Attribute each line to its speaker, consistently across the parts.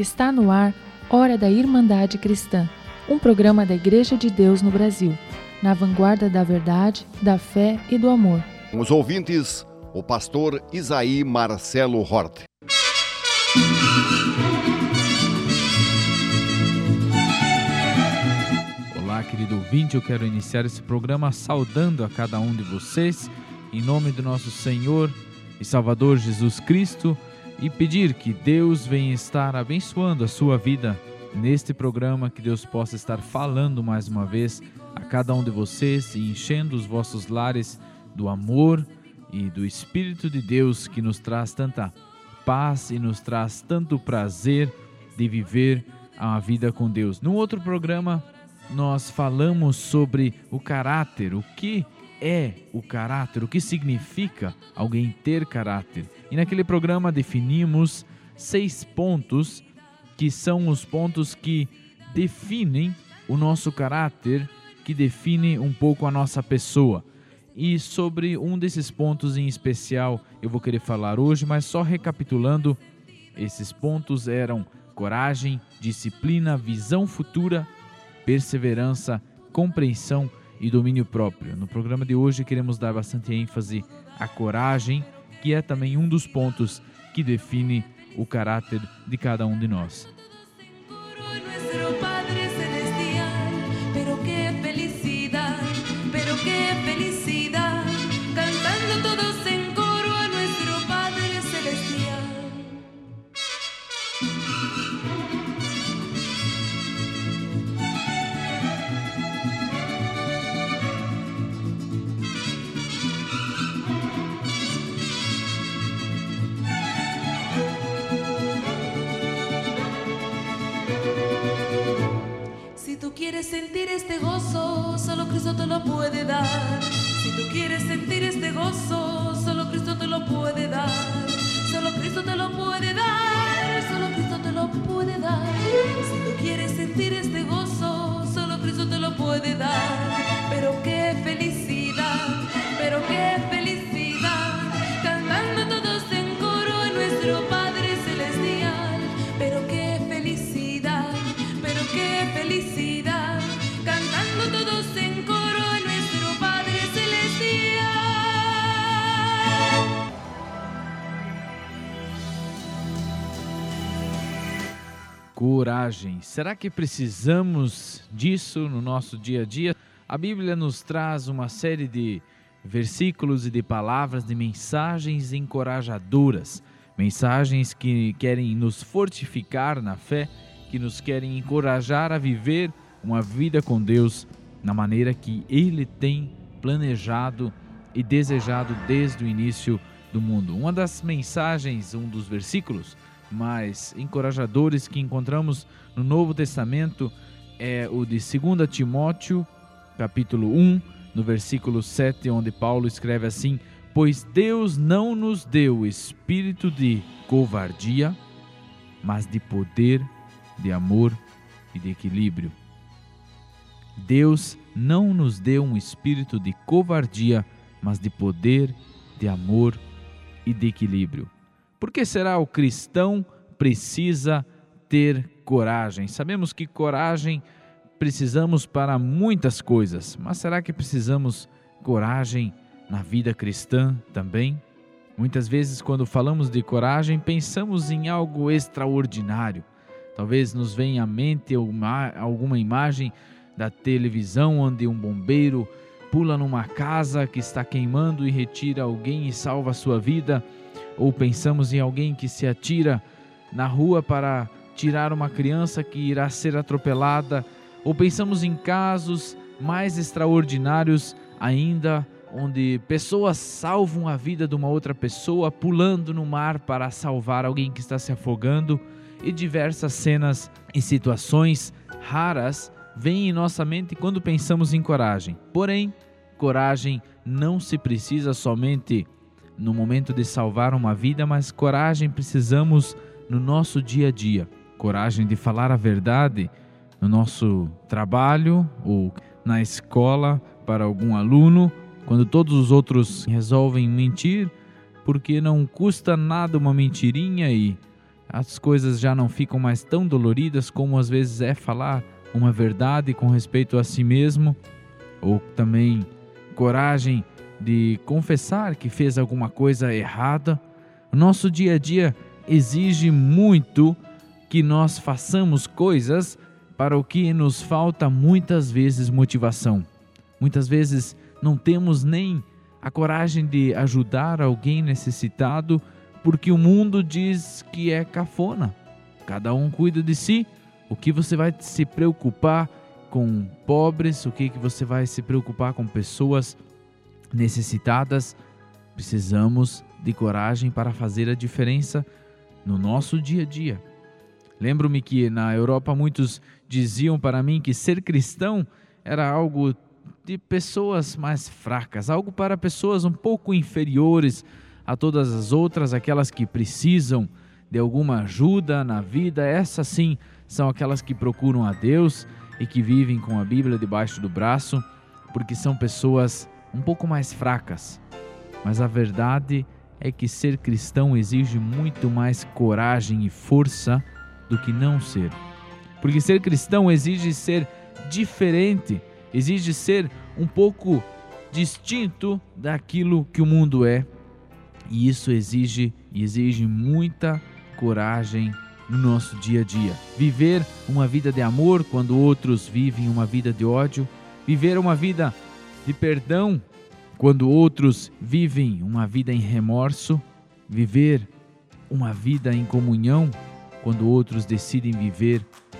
Speaker 1: Está no ar Hora da Irmandade Cristã, um programa da Igreja de Deus no Brasil, na vanguarda da verdade, da fé e do amor.
Speaker 2: Com os ouvintes, o pastor Isaí Marcelo Hort.
Speaker 3: Olá, querido ouvinte, eu quero iniciar esse programa saudando a cada um de vocês, em nome do nosso Senhor e Salvador Jesus Cristo, e pedir que Deus venha estar abençoando a sua vida neste programa, que Deus possa estar falando mais uma vez a cada um de vocês e enchendo os vossos lares do amor e do Espírito de Deus, que nos traz tanta paz e nos traz tanto prazer de viver a vida com Deus. No outro programa, nós falamos sobre o caráter, o que é o caráter, o que significa alguém ter caráter. E naquele programa definimos 6 pontos, que são os pontos que definem o nosso caráter, que definem um pouco a nossa pessoa. E sobre um desses pontos em especial eu vou querer falar hoje, mas só recapitulando, esses pontos eram coragem, disciplina, visão futura, perseverança, compreensão e domínio próprio. No programa de hoje queremos dar bastante ênfase à coragem, que é também um dos pontos que define o caráter de cada um de nós.
Speaker 4: Si tú quieres sentir este gozo, solo Cristo te lo puede dar. Si tú quieres sentir este gozo, solo Cristo te lo puede dar. Solo Cristo te lo puede dar. Solo Cristo te lo puede dar. Si tú quieres sentir este gozo, solo Cristo te lo puede dar. Pero qué felicidad, pero qué felicidad, cantando todos en coro a nuestro Padre Celestial. Pero qué felicidad, pero qué felicidad, cantando todos en coro a nuestro Padre Celestial.
Speaker 3: Coragem. Será que precisamos disso no nosso dia a dia? A Bíblia nos traz uma série de versículos e de palavras, de mensagens encorajadoras, mensagens que querem nos fortificar na fé, que nos querem encorajar a viver uma vida com Deus na maneira que Ele tem planejado e desejado desde o início do mundo. Uma das mensagens, um dos versículos mais encorajadores que encontramos no Novo Testamento é o de 2 Timóteo, capítulo 1, no versículo 7, onde Paulo escreve assim: pois Deus não nos deu espírito de covardia, mas de poder, de amor e de equilíbrio. Deus não nos deu um espírito de covardia, mas de poder, de amor e de equilíbrio. Por que será o cristão precisa ter coragem? Sabemos que coragem precisamos para muitas coisas, mas será que precisamos coragem na vida cristã também? Muitas vezes, quando falamos de coragem, pensamos em algo extraordinário. Talvez nos venha à mente alguma imagem da televisão onde um bombeiro pula numa casa que está queimando e retira alguém e salva a sua vida. Ou pensamos em alguém que se atira na rua para tirar uma criança que irá ser atropelada. Ou pensamos em casos mais extraordinários ainda, onde pessoas salvam a vida de uma outra pessoa pulando no mar para salvar alguém que está se afogando. E diversas cenas e situações raras vêm em nossa mente quando pensamos em coragem. Porém, coragem não se precisa somente no momento de salvar uma vida, mas coragem precisamos no nosso dia a dia. Coragem de falar a verdade no nosso trabalho ou na escola para algum aluno, quando todos os outros resolvem mentir, porque não custa nada uma mentirinha e as coisas já não ficam mais tão doloridas como às vezes é falar uma verdade com respeito a si mesmo, ou também coragem de confessar que fez alguma coisa errada. O nosso dia a dia exige muito que nós façamos coisas para o que nos falta muitas vezes motivação. Muitas vezes não temos nem a coragem de ajudar alguém necessitado porque o mundo diz que é cafona. Cada um cuida de si. O que você vai se preocupar com pobres? O que você vai se preocupar com pessoas necessitadas? Precisamos de coragem para fazer a diferença no nosso dia a dia. Lembro-me que na Europa muitos diziam para mim que ser cristão era algo de pessoas mais fracas, algo para pessoas um pouco inferiores a todas as outras, aquelas que precisam de alguma ajuda na vida. Essas sim são aquelas que procuram a Deus e que vivem com a Bíblia debaixo do braço, porque são pessoas um pouco mais fracas. Mas a verdade é que ser cristão exige muito mais coragem e força do que não ser. Porque ser cristão exige ser diferente, exige ser um pouco distinto daquilo que o mundo é. E isso exige muita coragem no nosso dia a dia. Viver uma vida de amor quando outros vivem uma vida de ódio. Viver uma vida de perdão quando outros vivem uma vida em remorso. Viver uma vida em comunhão quando outros decidem viver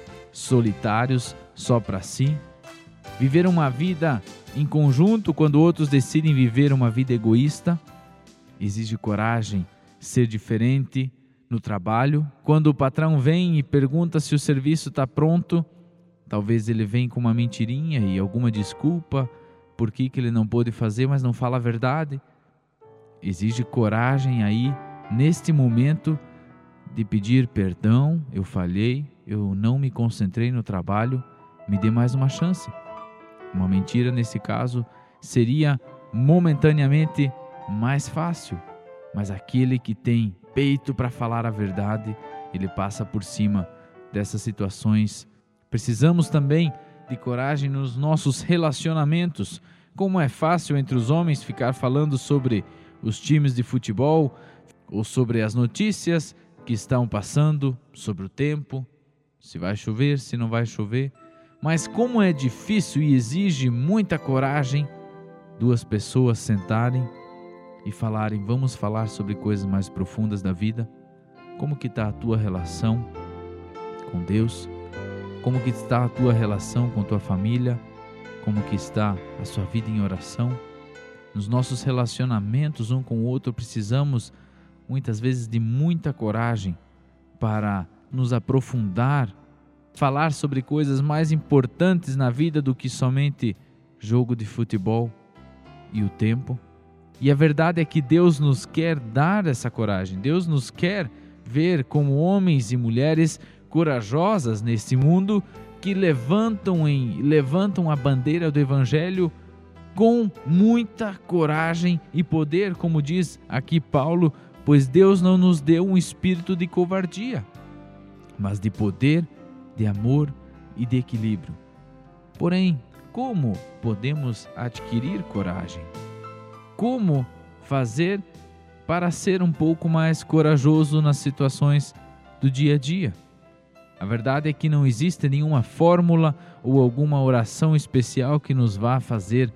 Speaker 3: solitários só para si. Viver uma vida em conjunto quando outros decidem viver uma vida egoísta. Exige coragem ser diferente no trabalho. Quando o patrão vem e pergunta se o serviço está pronto, talvez ele venha com uma mentirinha e alguma desculpa por que ele não pôde fazer, mas não fala a verdade. Exige coragem aí, neste momento, de pedir perdão. Eu falhei, eu não me concentrei no trabalho, me dê mais uma chance. Uma mentira, nesse caso, seria momentaneamente mais fácil, mas aquele que tem peito para falar a verdade, ele passa por cima dessas situações. Precisamos também de coragem nos nossos relacionamentos. Como é fácil entre os homens ficar falando sobre os times de futebol ou sobre as notícias que estão passando, sobre o tempo, se vai chover, se não vai chover. Mas como é difícil e exige muita coragem duas pessoas sentarem e falarem: vamos falar sobre coisas mais profundas da vida. Como que está a tua relação com Deus? Como que está a tua relação com tua família? Como que está a sua vida em oração? Nos nossos relacionamentos um com o outro, precisamos muitas vezes de muita coragem para nos aprofundar, falar sobre coisas mais importantes na vida do que somente jogo de futebol e o tempo. E a verdade é que Deus nos quer dar essa coragem. Deus nos quer ver como homens e mulheres corajosas nesse mundo que levantam a bandeira do Evangelho com muita coragem e poder, como diz aqui Paulo, pois Deus não nos deu um espírito de covardia, mas de poder, de amor e de equilíbrio. Porém, como podemos adquirir coragem? Como fazer para ser um pouco mais corajoso nas situações do dia a dia? A verdade é que não existe nenhuma fórmula ou alguma oração especial que nos vá fazer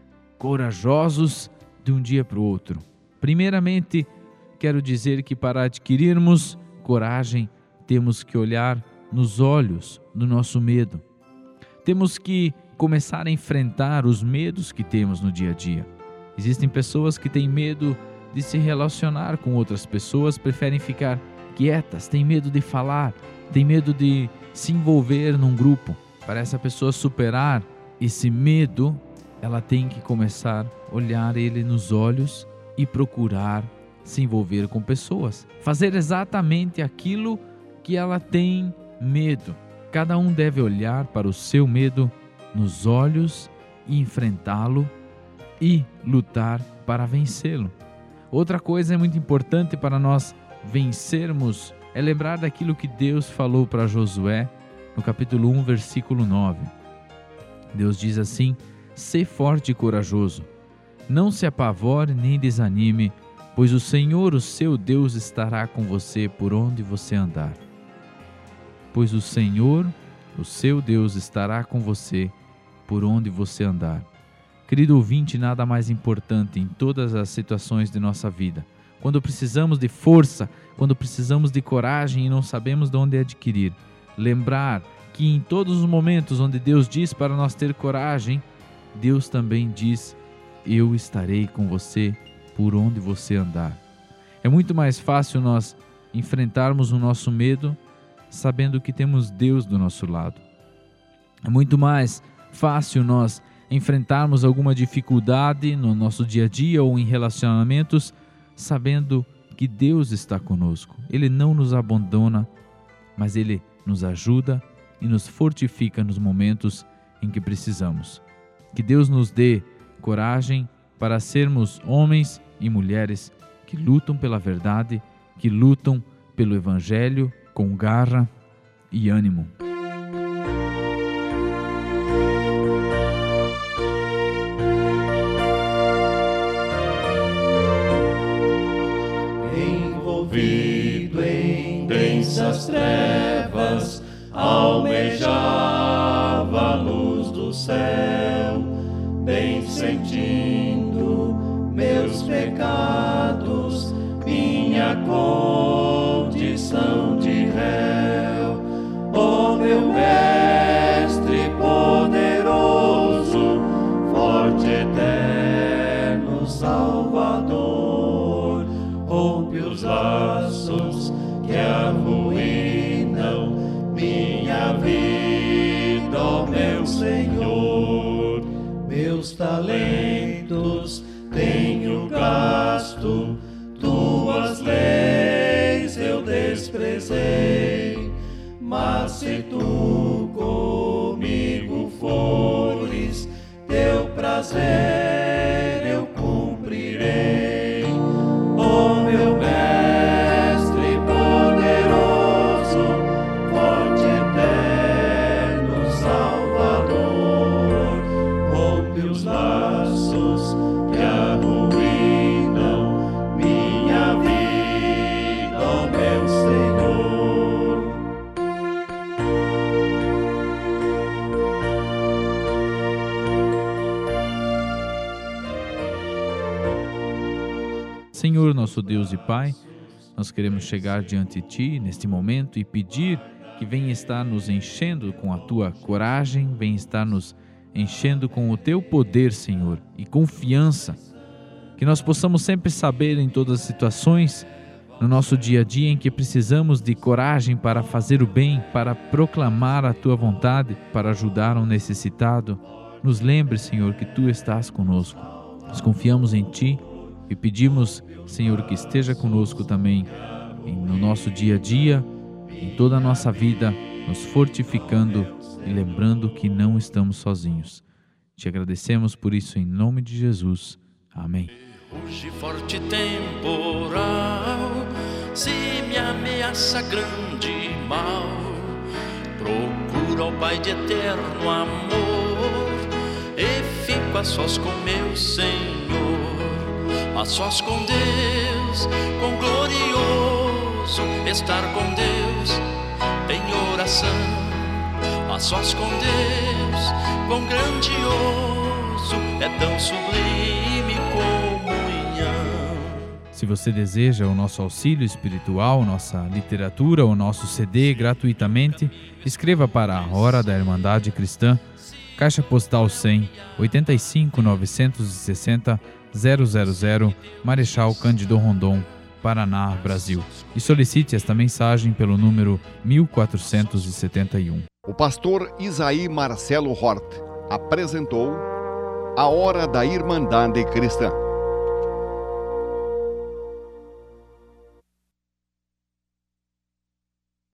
Speaker 3: corajosos de um dia para o outro. Primeiramente, quero dizer que para adquirirmos coragem, temos que olhar nos olhos do nosso medo. Temos que começar a enfrentar os medos que temos no dia a dia. Existem pessoas que têm medo de se relacionar com outras pessoas, preferem ficar quietas, têm medo de falar, têm medo de se envolver num grupo. Para essa pessoa superar esse medo, ela tem que começar a olhar ele nos olhos e procurar se envolver com pessoas. Fazer exatamente aquilo que ela tem medo. Cada um deve olhar para o seu medo nos olhos e enfrentá-lo e lutar para vencê-lo. Outra coisa é muito importante para nós vencermos é lembrar daquilo que Deus falou para Josué no capítulo 1, versículo 9. Deus diz assim: sê forte e corajoso, não se apavore nem desanime, pois o Senhor, o seu Deus, estará com você por onde você andar. Pois o Senhor, o seu Deus, estará com você por onde você andar. Querido ouvinte, nada mais importante em todas as situações de nossa vida. Quando precisamos de força, quando precisamos de coragem e não sabemos de onde adquirir, lembrar que em todos os momentos onde Deus diz para nós ter coragem, Deus também diz: eu estarei com você por onde você andar. É muito mais fácil nós enfrentarmos o nosso medo sabendo que temos Deus do nosso lado. É muito mais fácil nós enfrentarmos alguma dificuldade no nosso dia a dia ou em relacionamentos sabendo que Deus está conosco. Ele não nos abandona, mas Ele nos ajuda e nos fortifica nos momentos em que precisamos. Que Deus nos dê coragem para sermos homens e mulheres que lutam pela verdade, que lutam pelo Evangelho com garra e ânimo.
Speaker 5: Envolvido em densas trevas, almejava a luz do céu, bem sentindo meus pecados, minha condição de réu. Ó meu Mestre poderoso, forte, eterno Salvador, rompe os laços que arruinam minha vida, ó meu Senhor. Meus talentos tenho gasto, tuas leis eu desprezei, mas se tu comigo fores, teu prazer eu cumprirei. Ó meu Mestre poderoso, forte, eterno Salvador, rompe os laços que arruinam minha vida, ó meu Senhor.
Speaker 3: Senhor, nosso Deus e Pai, nós queremos chegar diante de Ti neste momento e pedir que venha estar nos enchendo com a Tua coragem, venha estar nos enchendo com o Teu poder, Senhor, e confiança, que nós possamos sempre saber em todas as situações, no nosso dia a dia em que precisamos de coragem para fazer o bem, para proclamar a Tua vontade, para ajudar um necessitado. Nos lembre, Senhor, que Tu estás conosco. Nós confiamos em Ti e pedimos, Senhor, que esteja conosco também no nosso dia a dia, em toda a nossa vida, nos fortificando e lembrando que não estamos sozinhos. Te agradecemos por isso em nome de Jesus. Amém.
Speaker 6: Hoje forte temporal, se me ameaça grande mal, procuro ao Pai de eterno amor e fico a sós com meu Senhor. A sós com Deus, com glorioso estar com Deus em oração. A sós com Deus, com grandioso é tão sublime comunhão.
Speaker 3: Se você deseja o nosso auxílio espiritual, nossa literatura ou nosso CD gratuitamente, escreva para a Hora da Irmandade Cristã, Caixa Postal 100, 85 960 000, Marechal Cândido Rondon, Paraná, Brasil. E solicite esta mensagem pelo número 1471.
Speaker 2: O pastor Isaí Marcelo Hort apresentou a Hora da Irmandade Cristã.